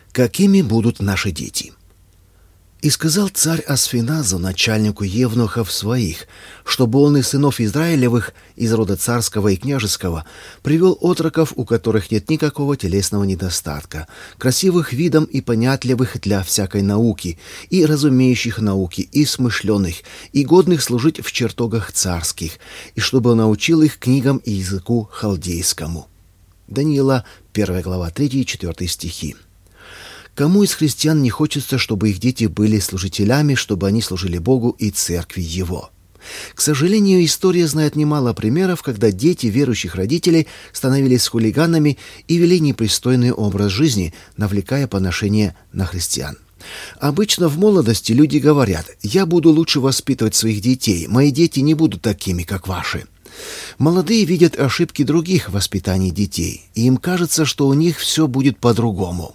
Какими будут наши дети? «И сказал царь Асфеназу, начальнику евнухов своих, чтобы он из сынов Израилевых, из рода царского и княжеского, привел отроков, у которых нет никакого телесного недостатка, красивых видом и понятливых для всякой науки, и разумеющих науки, и смышленых, и годных служить в чертогах царских, и чтобы он научил их книгам и языку халдейскому». Даниила, 1 глава, 3 и 4 стихи. Кому из христиан не хочется, чтобы их дети были служителями, чтобы они служили Богу и церкви Его? К сожалению, история знает немало примеров, когда дети верующих родителей становились хулиганами и вели непристойный образ жизни, навлекая поношение на христиан. Обычно в молодости люди говорят: «Я буду лучше воспитывать своих детей, мои дети не будут такими, как ваши». Молодые видят ошибки других в воспитании детей, и им кажется, что у них все будет по-другому.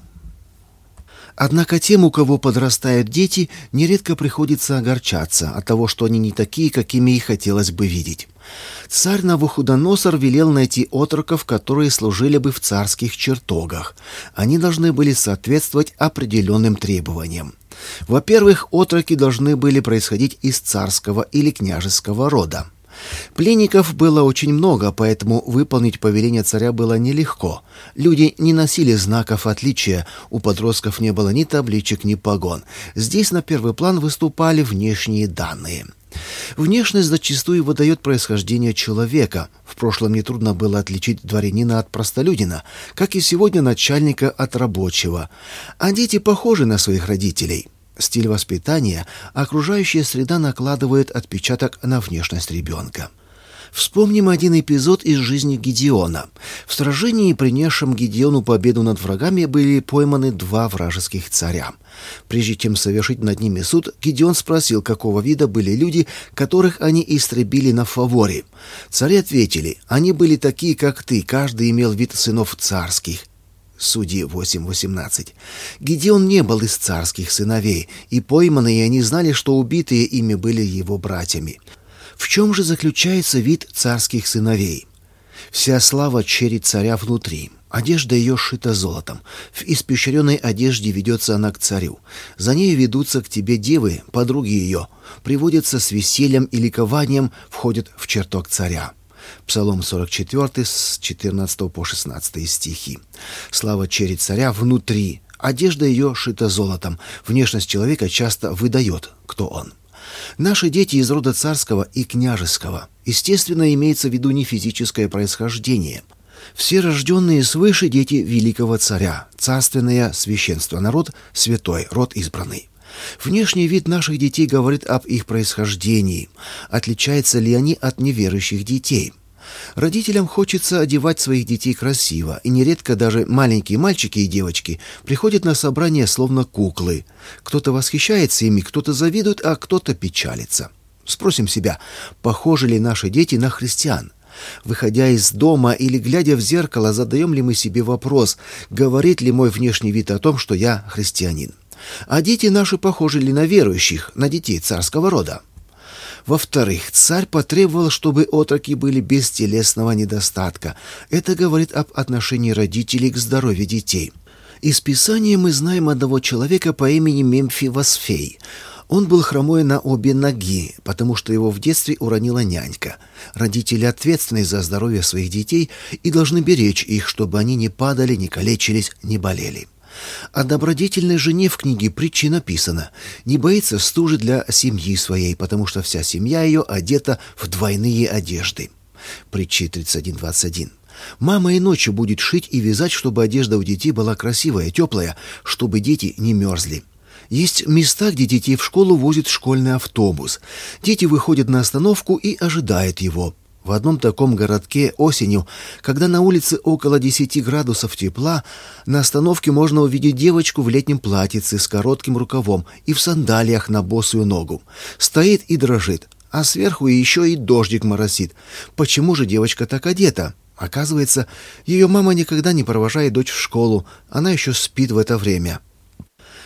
Однако тем, у кого подрастают дети, нередко приходится огорчаться от того, что они не такие, какими их хотелось бы видеть. Царь Навуходоносор велел найти отроков, которые служили бы в царских чертогах. Они должны были соответствовать определенным требованиям. Во-первых, отроки должны были происходить из царского или княжеского рода. Пленников было очень много, поэтому выполнить повеление царя было нелегко. Люди не носили знаков отличия, у подростков не было ни табличек, ни погон. Здесь на первый план выступали внешние данные. Внешность зачастую выдает происхождение человека. В прошлом нетрудно было отличить дворянина от простолюдина, как и сегодня начальника от рабочего. А дети похожи на своих родителей. Стиль воспитания, окружающая среда накладывает отпечаток на внешность ребенка. Вспомним один эпизод из жизни Гедеона. В сражении, принесшем Гедеону победу над врагами, были пойманы 2 вражеских царя. Прежде чем совершить над ними суд, Гедеон спросил, какого вида были люди, которых они истребили на фаворе. Цари ответили: «Они были такие, как ты, каждый имел вид сынов царских». Судьи 8:18. Гедеон не был из царских сыновей, и пойманные они знали, что убитые ими были его братьями. В чем же заключается вид царских сыновей? Вся слава черри царя внутри. Одежда ее сшита золотом. В испещренной одежде ведется она к царю. За нею ведутся к тебе девы, подруги ее, приводятся с весельем и ликованием, входят в чертог царя. Псалом 44, с 14 по 16 стихи. Слава черри царя внутри. Одежда ее шита золотом. Внешность человека часто выдает, кто он. Наши дети из рода царского и княжеского. Естественно, имеется в виду не физическое происхождение. Все рожденные свыше дети великого царя, царственное священство, народ святой, род избранный. Внешний вид наших детей говорит об их происхождении. Отличаются ли они от неверующих детей? Родителям хочется одевать своих детей красиво, и нередко даже маленькие мальчики и девочки приходят на собрания словно куклы. Кто-то восхищается ими, кто-то завидует, а кто-то печалится. Спросим себя, похожи ли наши дети на христиан? Выходя из дома или глядя в зеркало, задаем ли мы себе вопрос, говорит ли мой внешний вид о том, что я христианин? А дети наши похожи ли на верующих, на детей царского рода? Во-вторых, царь потребовал, чтобы отроки были без телесного недостатка. Это говорит об отношении родителей к здоровью детей. Из Писания мы знаем одного человека по имени Мемфивосфей. Он был хромой на обе ноги, потому что его в детстве уронила нянька. Родители ответственны за здоровье своих детей и должны беречь их, чтобы они не падали, не калечились, не болели. О добродетельной жене в книге «Притчи» написано: «Не боится стужи для семьи своей, потому что вся семья ее одета в двойные одежды». Притчи 31:21. Мама и ночью будет шить и вязать, чтобы одежда у детей была красивая, теплая, чтобы дети не мерзли. Есть места, где детей в школу возит школьный автобус. Дети выходят на остановку и ожидают его. В одном таком городке осенью, когда на улице около 10 градусов тепла, на остановке можно увидеть девочку в летнем платьице с коротким рукавом и в сандалиях на босую ногу. Стоит и дрожит, а сверху еще и дождик моросит. Почему же девочка так одета? Оказывается, ее мама никогда не провожает дочь в школу, она еще спит в это время.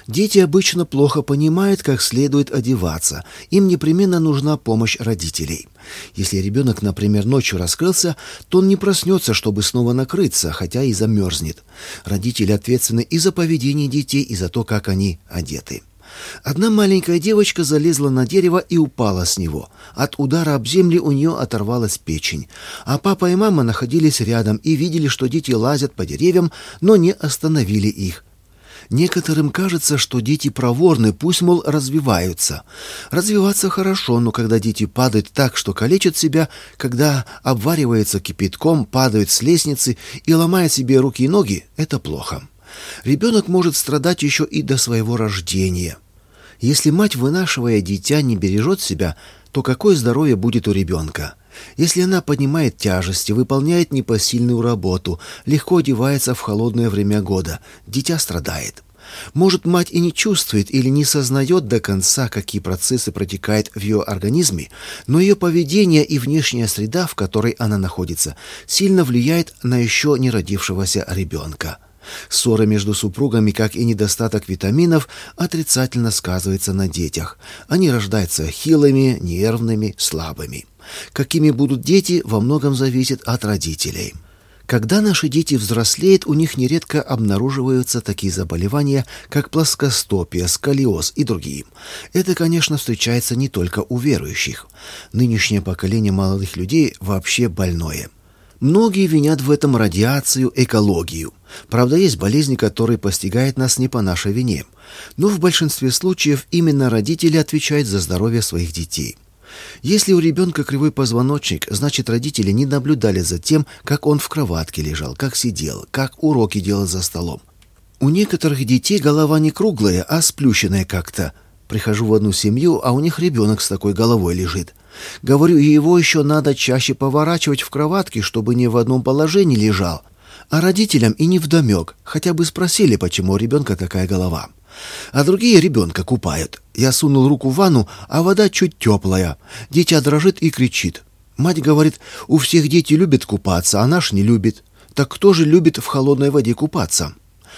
Дети обычно плохо понимают, как следует одеваться. Им непременно нужна помощь родителей. Если ребенок, например, ночью раскрылся, то он не проснется, чтобы снова накрыться, хотя и замерзнет. Родители ответственны и за поведение детей, и за то, как они одеты. Одна маленькая девочка залезла на дерево и упала с него. От удара об землю у нее оторвалась печень. А папа и мама находились рядом и видели, что дети лазят по деревьям, но не остановили их. Некоторым кажется, что дети проворны, пусть, мол, развиваются. Развиваться хорошо, но когда дети падают так, что калечат себя, когда обвариваются кипятком, падают с лестницы и ломают себе руки и ноги, это плохо. Ребенок может страдать еще и до своего рождения. Если мать, вынашивая дитя, не бережет себя, то какое здоровье будет у ребенка? Если она поднимает тяжести, выполняет непосильную работу, легко одевается в холодное время года, дитя страдает. Может, мать и не чувствует или не сознает до конца, какие процессы протекают в ее организме, но ее поведение и внешняя среда, в которой она находится, сильно влияет на еще не родившегося ребенка. Ссоры между супругами, как и недостаток витаминов, отрицательно сказывается на детях. Они рождаются хилыми, нервными, слабыми. Какими будут дети, во многом зависит от родителей. Когда наши дети взрослеют, у них нередко обнаруживаются такие заболевания, как плоскостопие, сколиоз и другие. Это, конечно, встречается не только у верующих. Нынешнее поколение молодых людей вообще больное. Многие винят в этом радиацию, экологию. Правда, есть болезни, которые постигают нас не по нашей вине. Но в большинстве случаев именно родители отвечают за здоровье своих детей. Если у ребенка кривой позвоночник, значит, родители не наблюдали за тем, как он в кроватке лежал, как сидел, как уроки делал за столом. У некоторых детей голова не круглая, а сплющенная как-то. Прихожу в одну семью, а у них ребенок с такой головой лежит. Говорю, его еще надо чаще поворачивать в кроватке, чтобы не в одном положении лежал. А родителям и невдомек, хотя бы спросили, почему у ребенка такая голова. А другие ребенка купают. Я сунул руку в ванну, а вода чуть теплая. Дитя дрожит и кричит. Мать говорит, у всех дети любят купаться, а наш не любит. Так кто же любит в холодной воде купаться?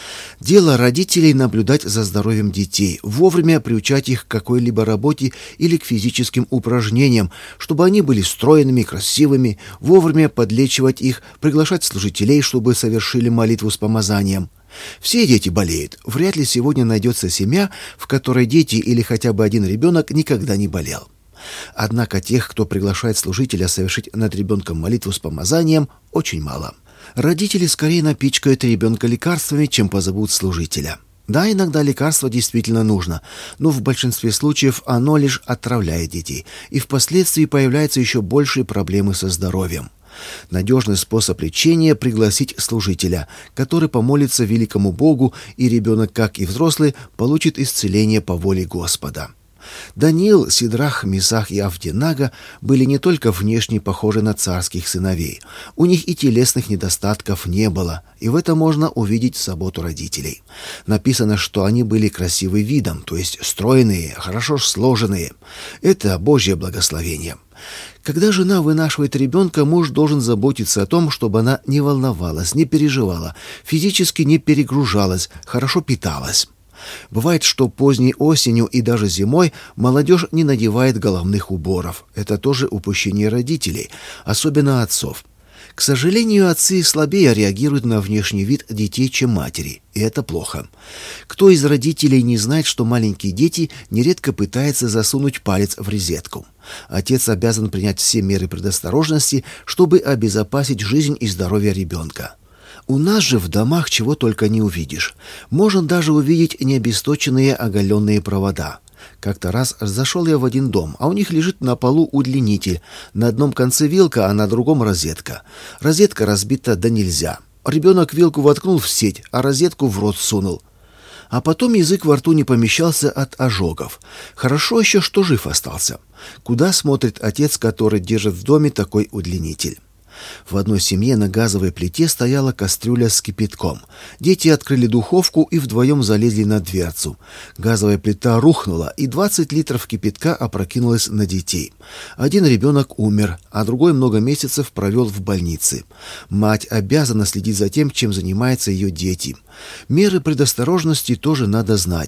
Дело родителей наблюдать за здоровьем детей, вовремя приучать их к какой-либо работе или к физическим упражнениям, чтобы они были стройными, красивыми, вовремя подлечивать их, приглашать служителей, чтобы совершили молитву с помазанием. Все дети болеют. Вряд ли сегодня найдется семья, в которой дети или хотя бы один ребенок никогда не болел. Однако тех, кто приглашает служителя совершить над ребенком молитву с помазанием, очень мало. Родители скорее напичкают ребенка лекарствами, чем позовут служителя. Да, иногда лекарство действительно нужно, но в большинстве случаев оно лишь отравляет детей, и впоследствии появляются еще большие проблемы со здоровьем. Надежный способ лечения – пригласить служителя, который помолится великому Богу, и ребенок, как и взрослый, получит исцеление по воле Господа. Даниил, Сидрах, Месах и Авденага были не только внешне похожи на царских сыновей. У них и телесных недостатков не было, и в этом можно увидеть заботу родителей. Написано, что они были красивы видом, то есть стройные, хорошо сложенные. Это Божье благословение. Когда жена вынашивает ребенка, муж должен заботиться о том, чтобы она не волновалась, не переживала, физически не перегружалась, хорошо питалась. Бывает, что поздней осенью и даже зимой молодежь не надевает головных уборов. Это тоже упущение родителей, особенно отцов. К сожалению, отцы слабее реагируют на внешний вид детей, чем матери, и это плохо. Кто из родителей не знает, что маленькие дети нередко пытаются засунуть палец в розетку? Отец обязан принять все меры предосторожности, чтобы обезопасить жизнь и здоровье ребенка. У нас же в домах чего только не увидишь. Можно даже увидеть необесточенные оголенные провода. Как-то раз зашел я в один дом, а у них лежит на полу удлинитель. На одном конце вилка, а на другом розетка. Розетка разбита да нельзя. Ребенок вилку воткнул в сеть, а розетку в рот сунул. А потом язык во рту не помещался от ожогов. Хорошо еще, что жив остался. Куда смотрит отец, который держит в доме такой удлинитель? В одной семье на газовой плите стояла кастрюля с кипятком. Дети открыли духовку и вдвоем залезли на дверцу. Газовая плита рухнула, и 20 литров кипятка опрокинулось на детей. Один ребенок умер, а другой много месяцев провел в больнице. Мать обязана следить за тем, чем занимаются ее дети. Меры предосторожности тоже надо знать.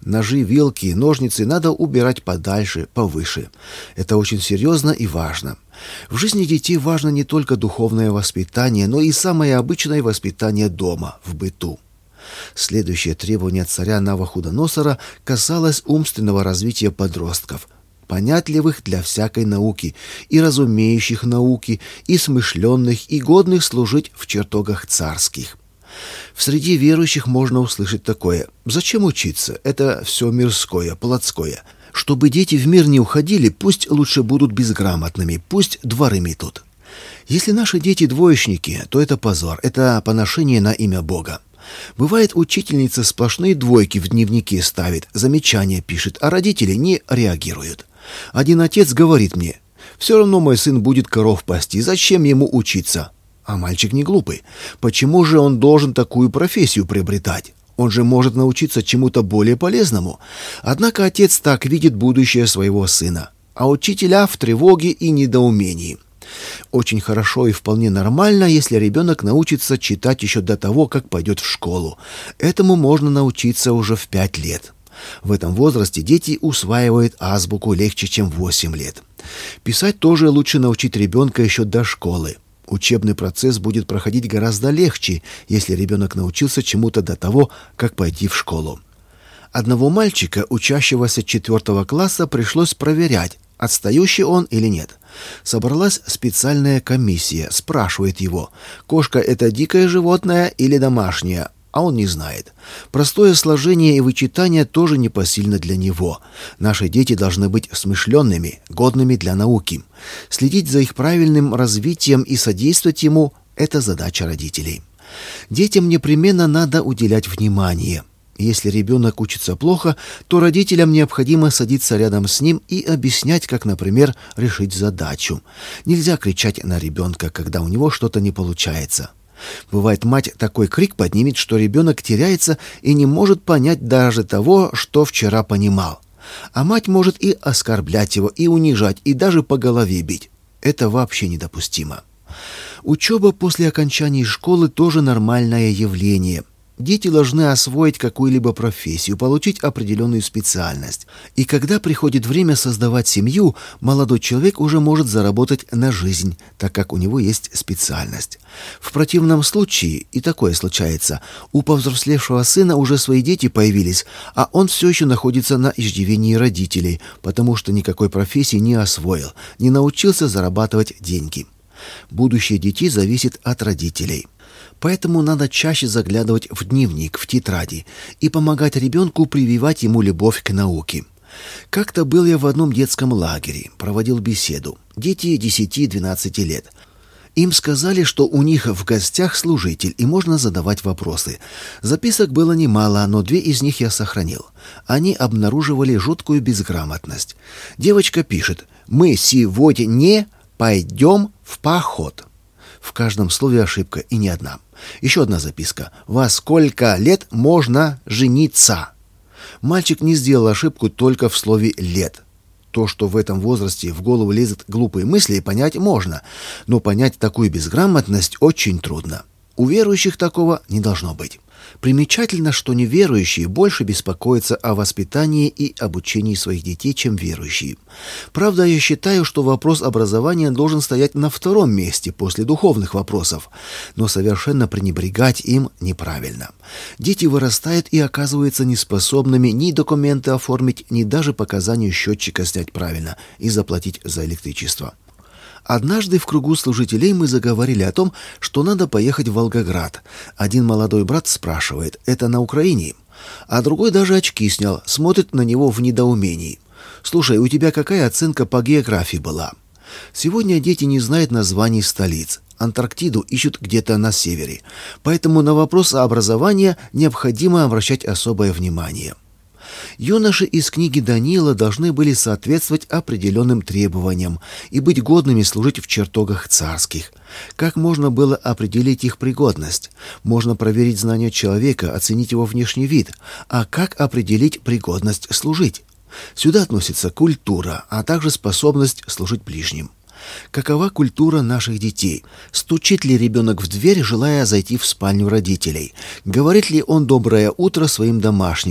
Ножи, вилки, ножницы надо убирать подальше, повыше. Это очень серьезно и важно. В жизни детей важно не только духовное воспитание, но и самое обычное воспитание дома, в быту. Следующее требование царя Навуходоносора касалось умственного развития подростков, понятливых для всякой науки, и разумеющих науки, и смышленных, и годных служить в чертогах царских. В среде верующих можно услышать такое: «Зачем учиться? Это все мирское, плотское. Чтобы дети в мир не уходили, пусть лучше будут безграмотными, пусть дворы метут». Если наши дети двоечники, то это позор, это поношение на имя Бога. Бывает, учительница сплошные двойки в дневнике ставит, замечания пишет, а родители не реагируют. Один отец говорит мне: «Все равно мой сын будет коров пасти, зачем ему учиться?» А мальчик не глупый. Почему же он должен такую профессию приобретать? Он же может научиться чему-то более полезному. Однако отец так видит будущее своего сына, а учителя в тревоге и недоумении. Очень хорошо и вполне нормально, если ребенок научится читать еще до того, как пойдет в школу. Этому можно научиться уже в 5 лет. В этом возрасте дети усваивают азбуку легче, чем в 8 лет. Писать тоже лучше научить ребенка еще до школы. Учебный процесс будет проходить гораздо легче, если ребенок научился чему-то до того, как пойти в школу. Одного мальчика, учащегося 4 класса, пришлось проверять, отстающий он или нет. Собралась специальная комиссия, спрашивает его: «Кошка — это дикое животное или домашнее?» А он не знает. Простое сложение и вычитание тоже непосильно для него. Наши дети должны быть смышленными, годными для науки. Следить за их правильным развитием и содействовать ему – это задача родителей. Детям непременно надо уделять внимание. Если ребенок учится плохо, то родителям необходимо садиться рядом с ним и объяснять, как, например, решить задачу. Нельзя кричать на ребенка, когда у него что-то не получается. Бывает, мать такой крик поднимет, что ребенок теряется и не может понять даже того, что вчера понимал. А мать может и оскорблять его, и унижать, и даже по голове бить. Это вообще недопустимо. Учеба после окончания школы тоже нормальное явление. Дети должны освоить какую-либо профессию, получить определенную специальность. И когда приходит время создавать семью, молодой человек уже может заработать на жизнь, так как у него есть специальность. В противном случае, и такое случается, у повзрослевшего сына уже свои дети появились, а он все еще находится на иждивении родителей, потому что никакой профессии не освоил, не научился зарабатывать деньги. Будущее детей зависит от родителей. Поэтому надо чаще заглядывать в дневник, в тетради и помогать ребенку прививать ему любовь к науке. Как-то был я в одном детском лагере, проводил беседу. Дети 10-12 лет. Им сказали, что у них в гостях служитель и можно задавать вопросы. Записок было немало, но 2 из них я сохранил. Они обнаруживали жуткую безграмотность. Девочка пишет: «Мы сегодня не пойдем в поход». В каждом слове ошибка, и не одна. Еще одна записка: «Во сколько лет можно жениться?» Мальчик не сделал ошибку только в слове «лет». То, что в этом возрасте в голову лезут глупые мысли, понять можно, но понять такую безграмотность очень трудно. У верующих такого не должно быть. Примечательно, что неверующие больше беспокоятся о воспитании и обучении своих детей, чем верующие. Правда, я считаю, что вопрос образования должен стоять на 2-м месте после духовных вопросов, но совершенно пренебрегать им неправильно. Дети вырастают и оказываются неспособными ни документы оформить, ни даже показания счетчика снять правильно и заплатить за электричество. Однажды в кругу служителей мы заговорили о том, что надо поехать в Волгоград. Один молодой брат спрашивает: «Это на Украине?» А другой даже очки снял, смотрит на него в недоумении. «Слушай, у тебя какая оценка по географии была?» Сегодня дети не знают названий столиц. Антарктиду ищут где-то на севере. Поэтому на вопрос образования необходимо обращать особое внимание. Юноши из книги Даниила должны были соответствовать определенным требованиям и быть годными служить в чертогах царских. Как можно было определить их пригодность? Можно проверить знания человека, оценить его внешний вид. А как определить пригодность служить? Сюда относится культура, а также способность служить ближним. Какова культура наших детей? Стучит ли ребенок в дверь, желая зайти в спальню родителей? Говорит ли он «доброе утро» своим домашним?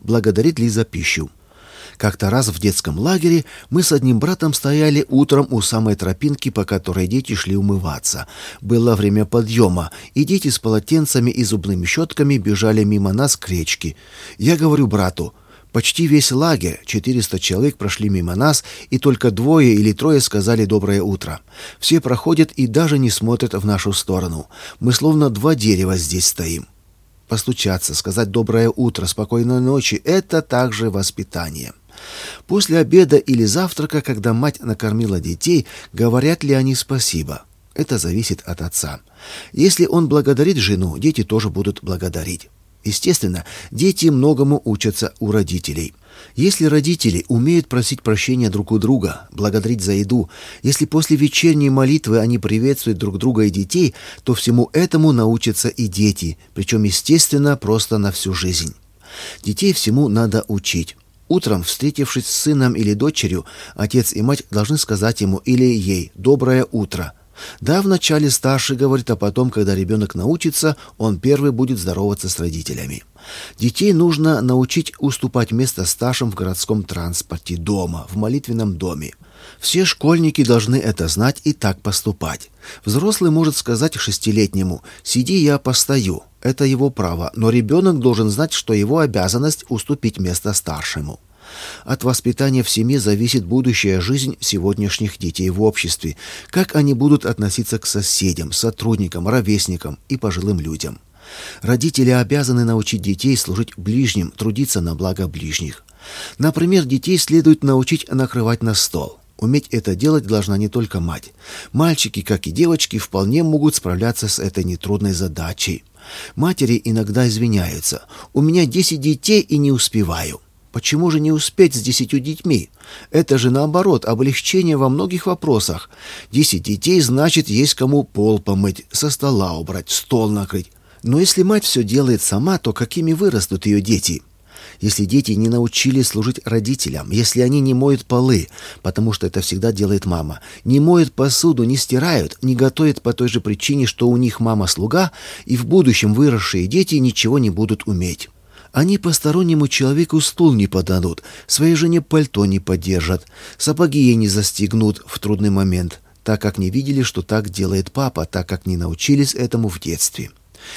благодарит ли за пищу. Как-то раз в детском лагере мы с одним братом стояли утром у самой тропинки, по которой дети шли умываться. Было время подъема, и дети с полотенцами и зубными щетками бежали мимо нас к речке. Я говорю брату: почти весь лагерь, 400 человек, прошли мимо нас, и только 2 или 3 сказали «доброе утро». Все проходят и даже не смотрят в нашу сторону. Мы словно 2 дерева здесь стоим. Постучаться, сказать «доброе утро», «спокойной ночи» — это также воспитание. После обеда или завтрака, когда мать накормила детей, говорят ли они спасибо? Это зависит от отца. Если он благодарит жену, дети тоже будут благодарить. Естественно, дети многому учатся у родителей. Если родители умеют просить прощения друг у друга, благодарить за еду, если после вечерней молитвы они приветствуют друг друга и детей, то всему этому научатся и дети, причем, естественно, просто на всю жизнь. Детей всему надо учить. Утром, встретившись с сыном или дочерью, отец и мать должны сказать ему или ей «доброе утро». Да, вначале старший говорит, а потом, когда ребенок научится, он первый будет здороваться с родителями. Детей нужно научить уступать место старшим в городском транспорте, дома, в молитвенном доме. Все школьники должны это знать и так поступать. Взрослый может сказать 6-летнему: «Сиди, я постою». Это его право, но ребенок должен знать, что его обязанность уступить место старшему. От воспитания в семье зависит будущая жизнь сегодняшних детей в обществе, как они будут относиться к соседям, сотрудникам, ровесникам и пожилым людям. Родители обязаны научить детей служить ближним, трудиться на благо ближних. Например, детей следует научить накрывать на стол. Уметь это делать должна не только мать. Мальчики, как и девочки, вполне могут справляться с этой нетрудной задачей. Матери иногда извиняются: «У меня 10 детей и не успеваю». Почему же не успеть с 10 детьми? Это же, наоборот, облегчение во многих вопросах. 10 детей, значит, есть кому пол помыть, со стола убрать, стол накрыть. Но если мать все делает сама, то какими вырастут ее дети? Если дети не научились служить родителям, если они не моют полы, потому что это всегда делает мама, не моют посуду, не стирают, не готовят по той же причине, что у них мама слуга, и в будущем выросшие дети ничего не будут уметь. Они постороннему человеку стул не подадут, своей жене пальто не подержат, сапоги ей не застегнут в трудный момент, так как не видели, что так делает папа, так как не научились этому в детстве.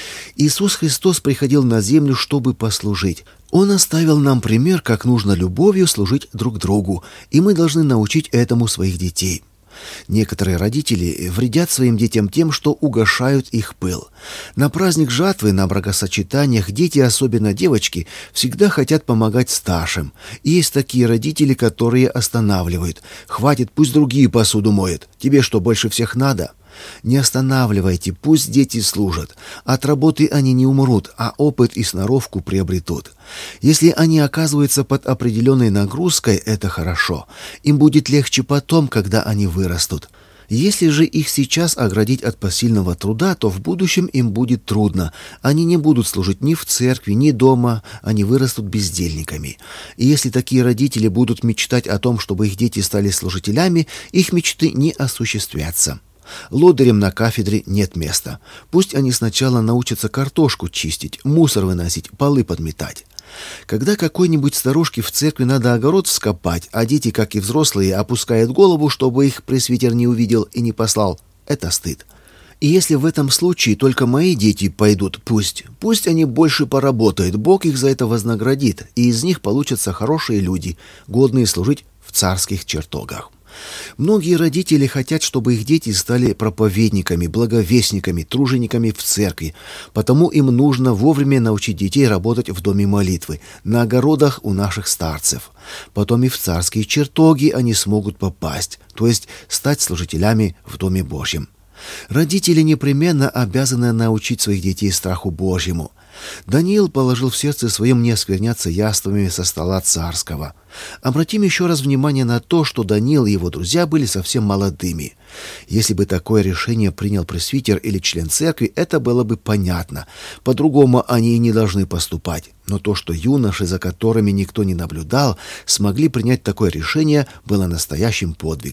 Иисус Христос приходил на землю, чтобы послужить. Он оставил нам пример, как нужно любовью служить друг другу, и мы должны научить этому своих детей. Некоторые родители вредят своим детям тем, что угашают их пыл. На праздник жатвы, на бракосочетаниях дети, особенно девочки, всегда хотят помогать старшим. И есть такие родители, которые останавливают. «Хватит, пусть другие посуду моют. Тебе что, больше всех надо?» Не останавливайте, пусть дети служат. От работы они не умрут, а опыт и сноровку приобретут. Если они оказываются под определенной нагрузкой, это хорошо. Им будет легче потом, когда они вырастут. Если же их сейчас оградить от посильного труда, то в будущем им будет трудно. Они не будут служить ни в церкви, ни дома, они вырастут бездельниками. И если такие родители будут мечтать о том, чтобы их дети стали служителями, их мечты не осуществятся. Лодырям на кафедре нет места. Пусть они сначала научатся картошку чистить, мусор выносить, полы подметать. Когда какой-нибудь старушке в церкви надо огород вскопать, а дети, как и взрослые, опускают голову, чтобы их пресвитер не увидел и не послал, это стыд. И если в этом случае только мои дети пойдут, пусть они больше поработают, Бог их за это вознаградит, и из них получатся хорошие люди, годные служить в царских чертогах. Многие родители хотят, чтобы их дети стали проповедниками, благовестниками, тружениками в церкви, потому им нужно вовремя научить детей работать в доме молитвы, на огородах у наших старцев. Потом и в царские чертоги они смогут попасть, то есть стать служителями в Доме Божьем. Родители непременно обязаны научить своих детей страху Божьему. Даниил положил в сердце своем не оскверняться яствами со стола царского. Обратим еще раз внимание на то, что Даниил и его друзья были совсем молодыми. Если бы такое решение принял пресвитер или член церкви, это было бы понятно. По-другому они и не должны поступать. Но то, что юноши, за которыми никто не наблюдал, смогли принять такое решение, было настоящим подвигом.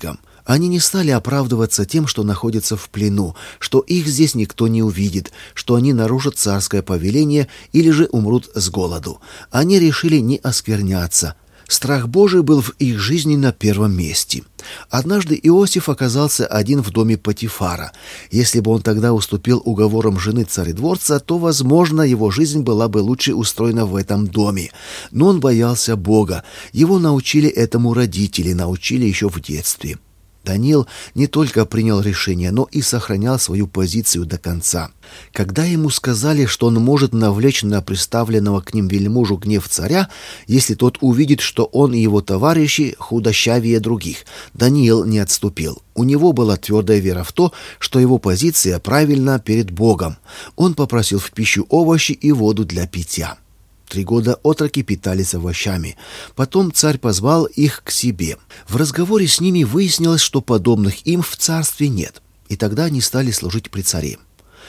Они не стали оправдываться тем, что находятся в плену, что их здесь никто не увидит, что они нарушат царское повеление или же умрут с голоду. Они решили не оскверняться. Страх Божий был в их жизни на первом месте. Однажды Иосиф оказался один в доме Потифара. Если бы он тогда уступил уговорам жены царедворца, то, возможно, его жизнь была бы лучше устроена в этом доме. Но он боялся Бога. Его научили этому родители, научили еще в детстве. Даниил не только принял решение, но и сохранял свою позицию до конца. Когда ему сказали, что он может навлечь на представленного к ним вельможу гнев царя, если тот увидит, что он и его товарищи худощавее других, Даниил не отступил. У него была твердая вера в то, что его позиция правильна перед Богом. Он попросил в пищу овощи и воду для питья. 3 года отроки питались овощами. Потом царь позвал их к себе. В разговоре с ними выяснилось, что подобных им в царстве нет. И тогда они стали служить при царе.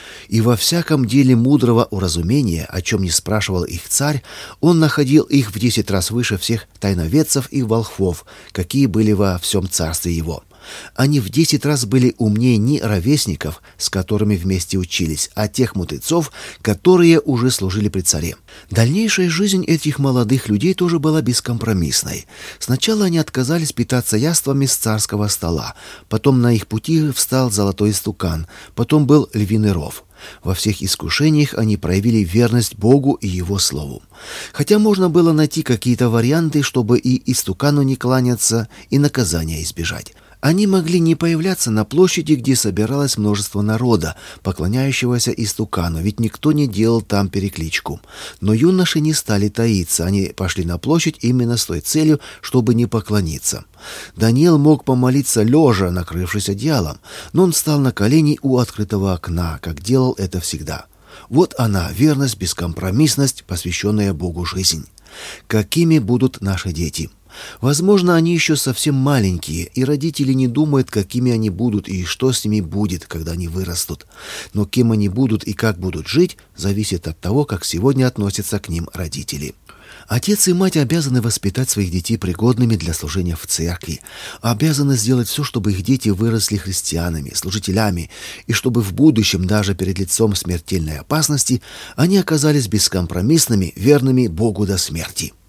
И во всяком деле мудрого уразумения, о чем не спрашивал их царь, он находил их в 10 раз выше всех тайноведцев и волхвов, какие были во всем царстве его. Они в 10 раз были умнее не ровесников, с которыми вместе учились, а тех мудрецов, которые уже служили при царе. Дальнейшая жизнь этих молодых людей тоже была бескомпромиссной. Сначала они отказались питаться яствами с царского стола, потом на их пути встал золотой истукан, потом был львиный ров. Во всех искушениях они проявили верность Богу и Его Слову. Хотя можно было найти какие-то варианты, чтобы и истукану не кланяться, и наказания избежать. Они могли не появляться на площади, где собиралось множество народа, поклоняющегося истукану, ведь никто не делал там перекличку. Но юноши не стали таиться, они пошли на площадь именно с той целью, чтобы не поклониться. Даниил мог помолиться лежа, накрывшись одеялом, но он встал на колени у открытого окна, как делал это всегда. Вот она, верность, бескомпромиссность, посвященная Богу жизнь. Какими будут наши дети? Возможно, они еще совсем маленькие, и родители не думают, какими они будут и что с ними будет, когда они вырастут. Но кем они будут и как будут жить, зависит от того, как сегодня относятся к ним родители. Отец и мать обязаны воспитать своих детей пригодными для служения в церкви, обязаны сделать все, чтобы их дети выросли христианами, служителями, и чтобы в будущем, даже перед лицом смертельной опасности, они оказались бескомпромиссными, верными Богу до смерти.